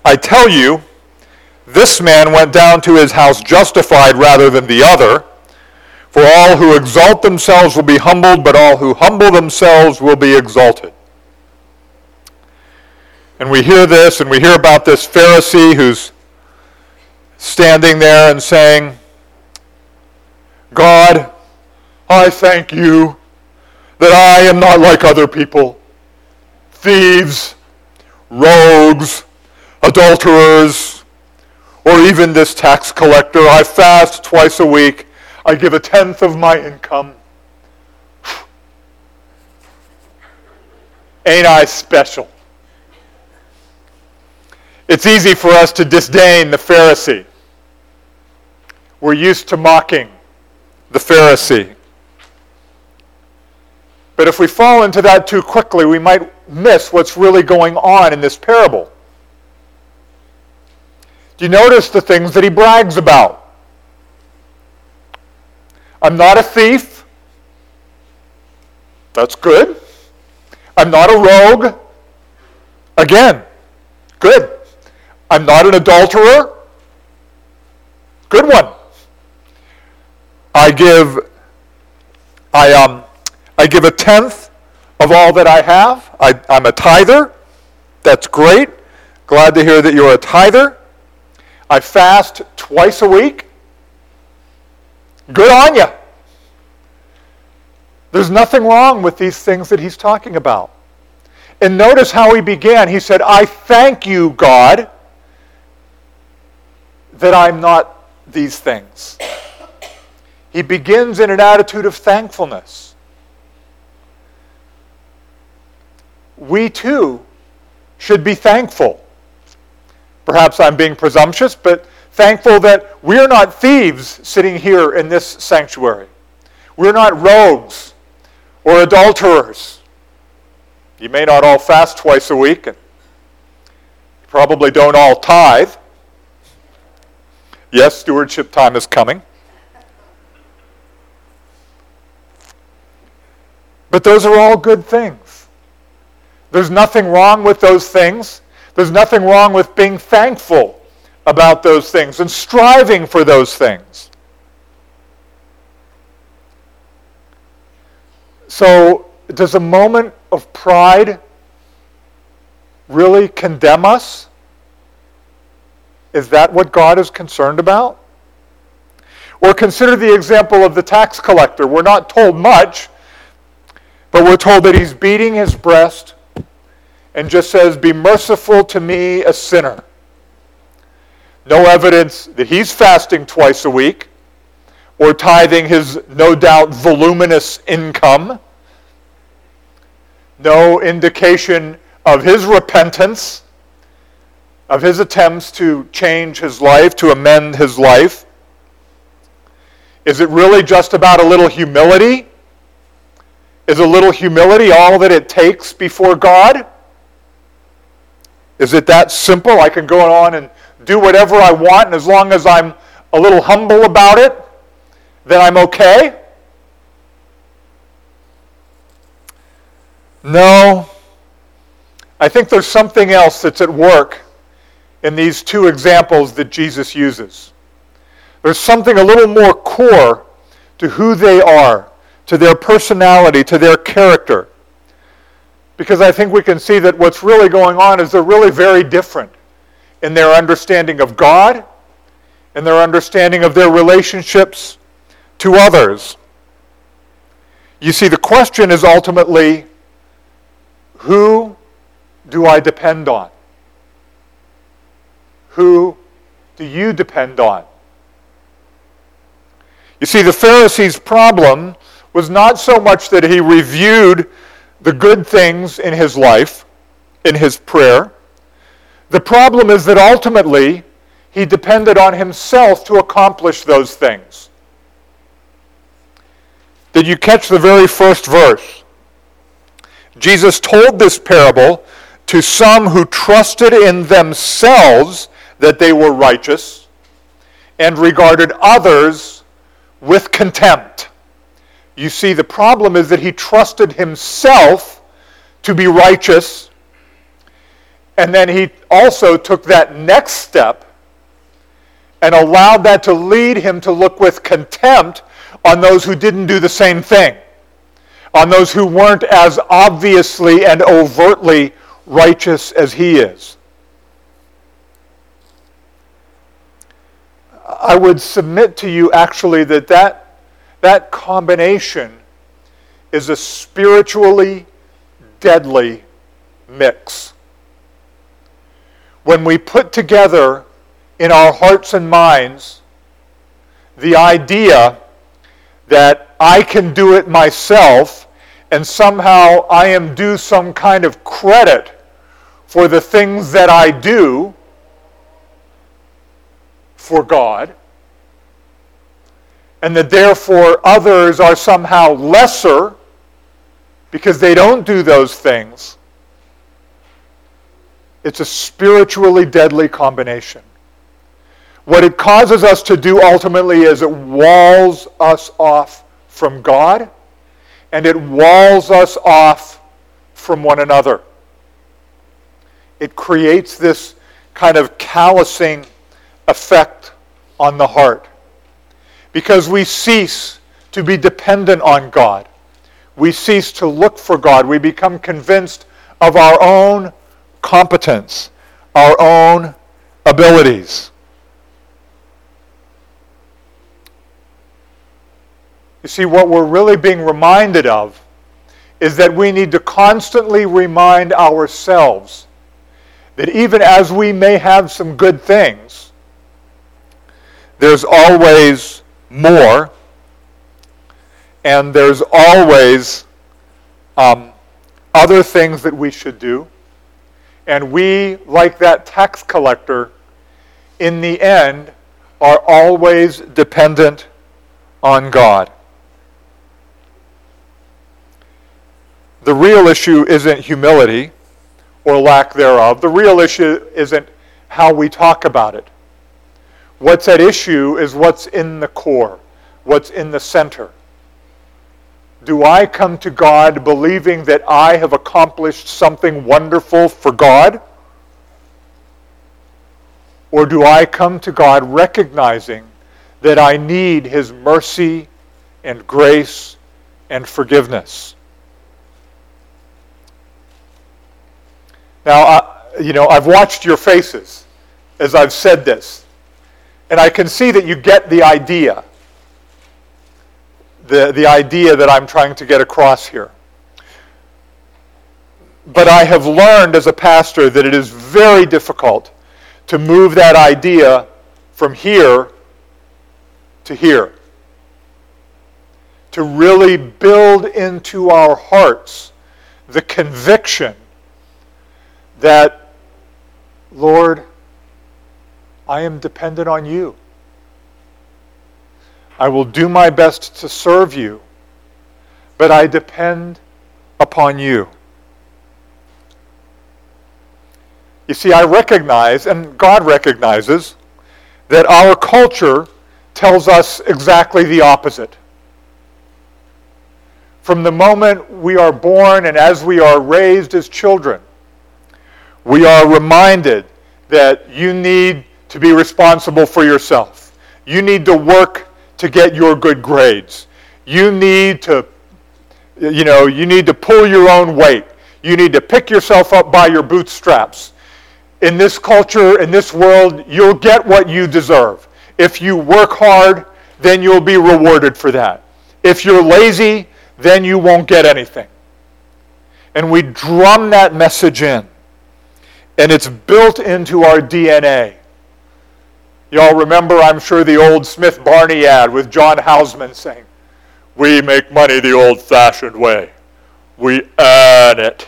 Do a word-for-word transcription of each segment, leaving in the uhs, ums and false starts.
I tell you, this man went down to his house justified rather than the other. For all who exalt themselves will be humbled, but all who humble themselves will be exalted. And we hear this, and we hear about this Pharisee who's standing there and saying, God, I thank you that I am not like other people, thieves, rogues, adulterers, or even this tax collector. I fast twice a week. I give a tenth of my income. Ain't I special? It's easy for us to disdain the Pharisee. We're used to mocking the Pharisee. But if we fall into that too quickly, we might miss what's really going on in this parable. Do you notice the things that he brags about? I'm not a thief. That's good. I'm not a rogue. Again, good. I'm not an adulterer. Good one. I give I um I give a tenth of all that I have. I, I'm a tither. That's great. Glad to hear that you're a tither. I fast twice a week. Good on you. There's nothing wrong with these things that he's talking about. And notice how he began. He said, I thank you, God, that I'm not these things. He begins in an attitude of thankfulness. We too should be thankful. Perhaps I'm being presumptuous, but thankful that we're not thieves sitting here in this sanctuary. We're not rogues or adulterers. You may not all fast twice a week, and you probably don't all tithe. Yes, stewardship time is coming. But those are all good things. There's nothing wrong with those things. There's nothing wrong with being thankful about those things and striving for those things. So, does a moment of pride really condemn us? Is that what God is concerned about? Or consider the example of the tax collector. We're not told much, but we're told that he's beating his breast and just says, be merciful to me, a sinner. No evidence that he's fasting twice a week or tithing his no doubt voluminous income. No indication of his repentance, of his attempts to change his life, to amend his life. Is it really just about a little humility? Is a little humility all that it takes before God? Is it that simple? I can go on and do whatever I want, and as long as I'm a little humble about it, then I'm okay? No. I think there's something else that's at work in these two examples that Jesus uses. There's something a little more core to who they are, to their personality, to their character. Because I think we can see that what's really going on is they're really very different in their understanding of God and their understanding of their relationships to others. You see, the question is ultimately, who do I depend on? Who do you depend on? You see, the Pharisee's problem was not so much that he reviewed the good things in his life, in his prayer. The problem is that ultimately he depended on himself to accomplish those things. Did you catch the very first verse? Jesus told this parable to some who trusted in themselves that they were righteous and regarded others with contempt. You see, the problem is that he trusted himself to be righteous And then he also took that next step and allowed that to lead him to look with contempt on those who didn't do the same thing, on those who weren't as obviously and overtly righteous as he is. I would submit to you actually that that, that combination is a spiritually deadly mix. When we put together in our hearts and minds the idea that I can do it myself and somehow I am due some kind of credit for the things that I do for God, and that therefore others are somehow lesser because they don't do those things, it's a spiritually deadly combination. What it causes us to do ultimately is it walls us off from God, and it walls us off from one another. It creates this kind of callousing effect on the heart, because we cease to be dependent on God. We cease to look for God. We become convinced of our own competence, our own abilities. You see, what we're really being reminded of is that we need to constantly remind ourselves that even as we may have some good things, there's always more, and there's always um, other things that we should do. And we, like that tax collector, in the end, are always dependent on God. The real issue isn't humility or lack thereof. The real issue isn't how we talk about it. What's at issue is what's in the core, what's in the center. Do I come to God believing that I have accomplished something wonderful for God? Or do I come to God recognizing that I need His mercy and grace and forgiveness? Now, uh, you know, I've watched your faces as I've said this, and I can see that you get the idea, the, the idea that I'm trying to get across here. But I have learned as a pastor that it is very difficult to move that idea from here to here. To really build into our hearts the conviction that, Lord, I am dependent on you. I will do my best to serve you, but I depend upon you. You see, I recognize, and God recognizes, that our culture tells us exactly the opposite. From the moment we are born and as we are raised as children, we are reminded that you need to be responsible for yourself. You need to work to get your good grades. You need to, you know, you need to pull your own weight. You need to pick yourself up by your bootstraps. In this culture, in this world, you'll get what you deserve. If you work hard, then you'll be rewarded for that. If you're lazy, then you won't get anything. And we drum that message in. And it's built into our D N A. Y'all remember, I'm sure, the old Smith Barney ad with John Houseman saying, "We make money the old-fashioned way. We earn it."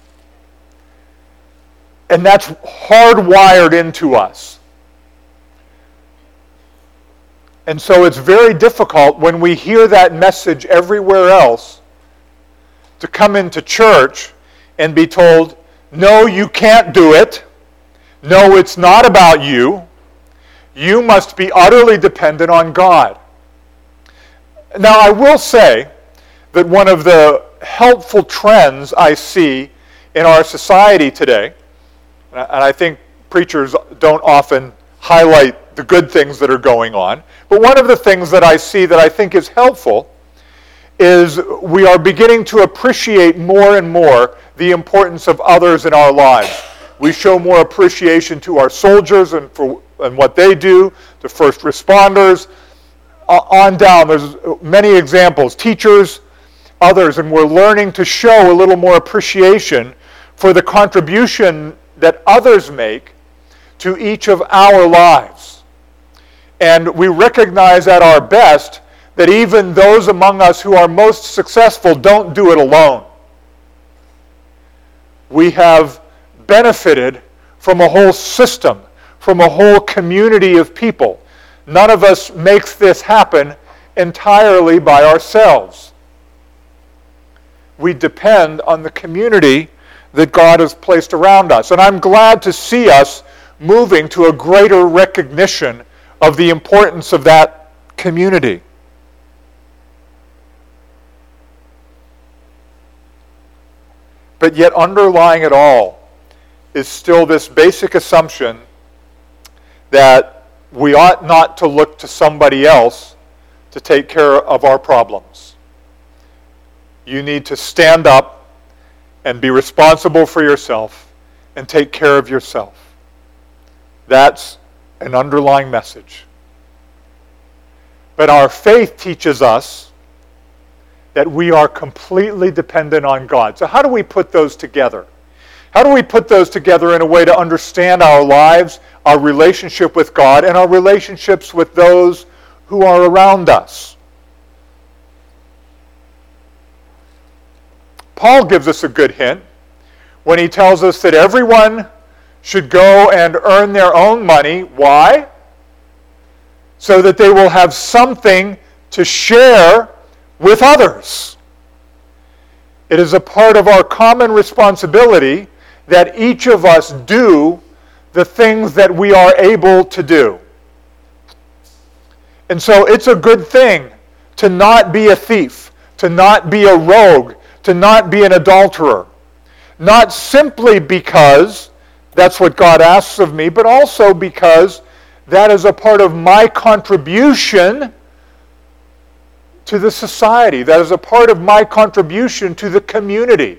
And that's hardwired into us. And so it's very difficult when we hear that message everywhere else to come into church and be told, no, you can't do it. No, it's not about you. You must be utterly dependent on God. Now, I will say that one of the helpful trends I see in our society today And I think preachers don't often highlight the good things that are going on. But one of the things that I see that I think is helpful is we are beginning to appreciate more and more the importance of others in our lives. We show more appreciation to our soldiers and for and what they do, to first responders, uh, on down. There's many examples, teachers, others, and we're learning to show a little more appreciation for the contribution that others make to each of our lives. And we recognize at our best that even those among us who are most successful don't do it alone. We have benefited from a whole system, from a whole community of people. None of us makes this happen entirely by ourselves. We depend on the community that God has placed around us. And I'm glad to see us moving to a greater recognition of the importance of that community. But yet underlying it all is still this basic assumption that we ought not to look to somebody else to take care of our problems. You need to stand up and be responsible for yourself and take care of yourself. That's an underlying message. But our faith teaches us that we are completely dependent on God. So how do we put those together? How do we put those together in a way to understand our lives, our relationship with God, and our relationships with those who are around us? Paul gives us a good hint when he tells us that everyone should go and earn their own money. Why? So that they will have something to share with others. It is a part of our common responsibility that each of us do the things that we are able to do. And so it's a good thing to not be a thief, to not be a rogue, to not be an adulterer. Not simply because that's what God asks of me, but also because that is a part of my contribution to the society. That is a part of my contribution to the community.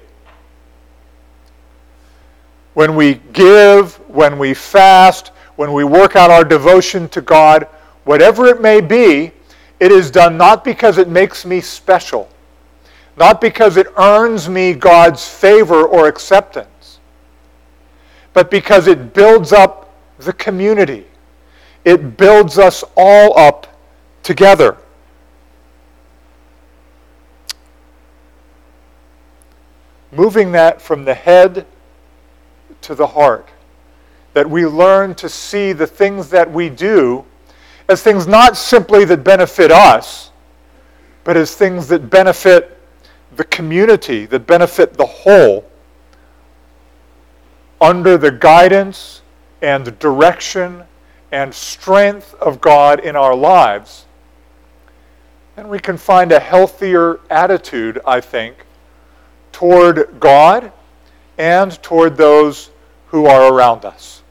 When we give, when we fast, when we work out our devotion to God, whatever it may be, it is done not because it makes me special, not because it earns me God's favor or acceptance, but because it builds up the community. It builds us all up together. Moving that from the head to the heart, that we learn to see the things that we do as things not simply that benefit us, but as things that benefit the community, that benefit the whole, under the guidance and direction and strength of God in our lives, then we can find a healthier attitude, I think, toward God and toward those who are around us.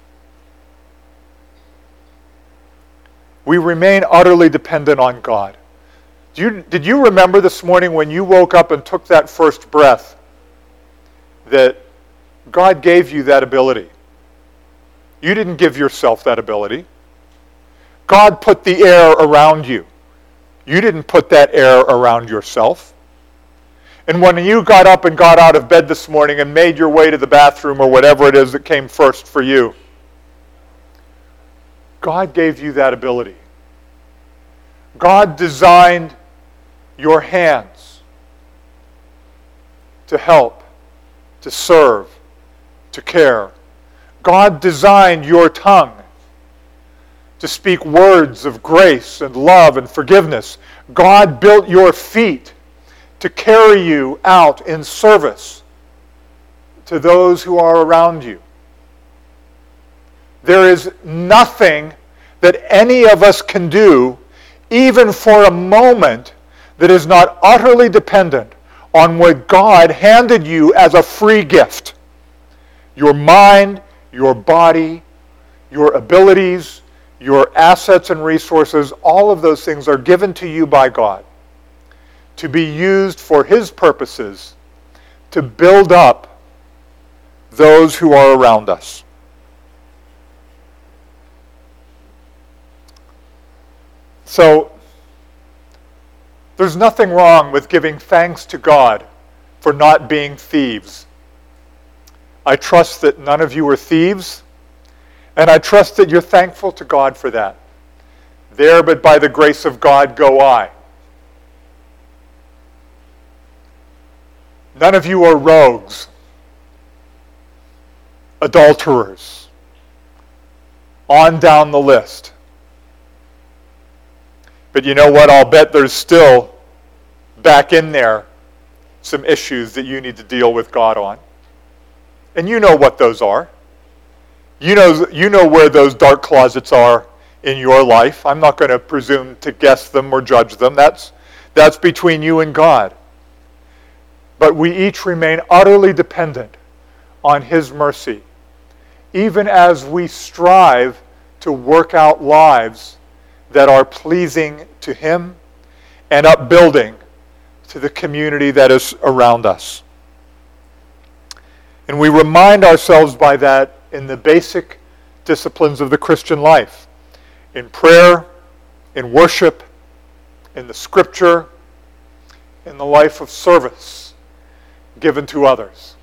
We remain utterly dependent on God. Do you, did you remember this morning when you woke up and took that first breath that God gave you that ability? You didn't give yourself that ability. God put the air around you. You didn't put that air around yourself. And when you got up and got out of bed this morning and made your way to the bathroom or whatever it is that came first for you, God gave you that ability. God designed your hands to help, to serve, to care. God designed your tongue to speak words of grace and love and forgiveness. God built your feet to carry you out in service to those who are around you. There is nothing that any of us can do, even for a moment, that is not utterly dependent on what God handed you as a free gift. Your mind, your body, your abilities, your assets and resources, all of those things are given to you by God to be used for His purposes, to build up those who are around us. So, there's nothing wrong with giving thanks to God for not being thieves. I trust that none of you are thieves, and I trust that you're thankful to God for that. There, but by the grace of God, go I. None of you are rogues, adulterers, on down the list. But you know what? I'll bet there's still, back in there, some issues that you need to deal with God on. And you know what those are. You know, you know where those dark closets are in your life. I'm not going to presume to guess them or judge them. That's, that's between you and God. But we each remain utterly dependent on His mercy, even as we strive to work out lives that are pleasing to Him and upbuilding to the community that is around us. And we remind ourselves by that in the basic disciplines of the Christian life, in prayer, in worship, in the Scripture, in the life of service given to others.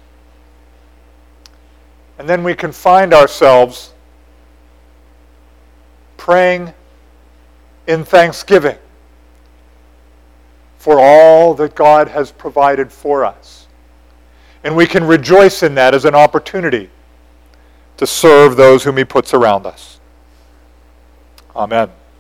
And then we can find ourselves praying in thanksgiving for all that God has provided for us. And we can rejoice in that as an opportunity to serve those whom He puts around us. Amen.